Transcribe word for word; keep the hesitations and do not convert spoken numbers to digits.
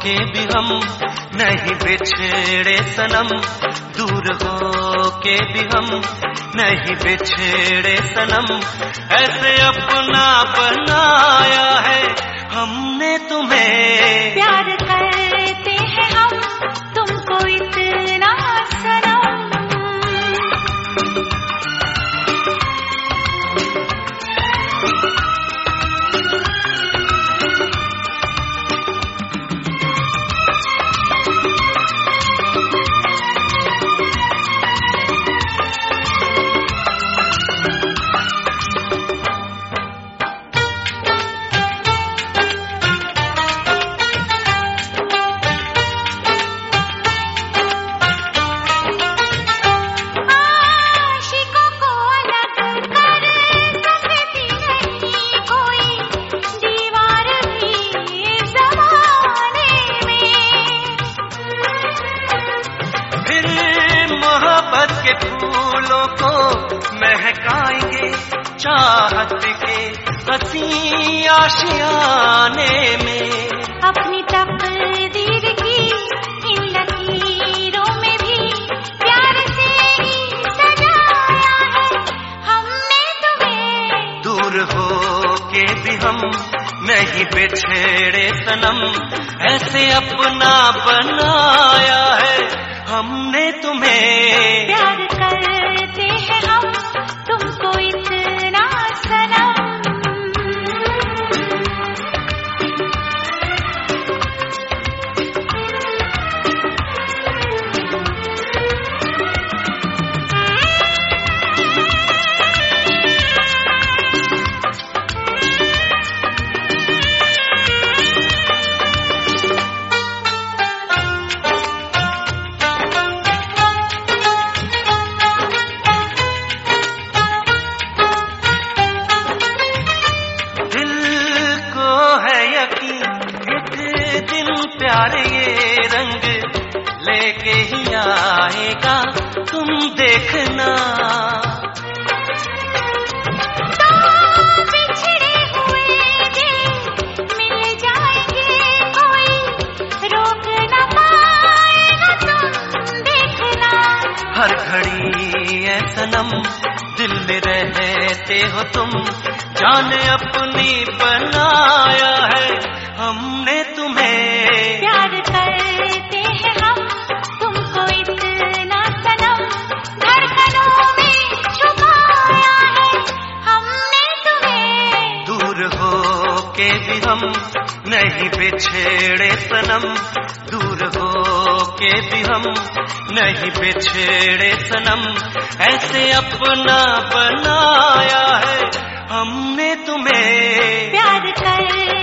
के भी हम नहीं बिछड़े सनम, दूर हो के भी हम नहीं बिछड़े सनम। ऐसे अपना बनाया है हमने तुम्हें, प्यार करते हैं हम तुमको इतना सनम। मोहब्बत के फूलों को महकाएंगे चाहत के हसी आशियाने में। अपनी तकदीर की इन लकीरों में भी प्यार से ही सजाया है हमने तुम्हें, दूर हो के भी हम नहीं बिछड़े सनम। ऐसे अपना बनाया है हमने तुम्हें, प्यार करते हैं हम तुमको इतना सनम। प्यार ये रंग लेके ही आएगा तुम देखना। तो बिछड़े हुए दिल मिल जाएंगे, कोई रोक न पाएगा तुम देखना। हर घड़ी ऐ सनम दिल में रहते हो तुम, जाने अपनी बनाया है हमने तुम्हें, प्यार करते हैं हम तुमको इतना सनम। धड़कनों में छुपाया है हमने तुम्हें, दूर हो के भी हम नहीं बिछड़े सनम, दूर हो के भी हम नहीं बिछड़े सनम। ऐसे अपना बनाया है हमने तुम्हें, प्यार कर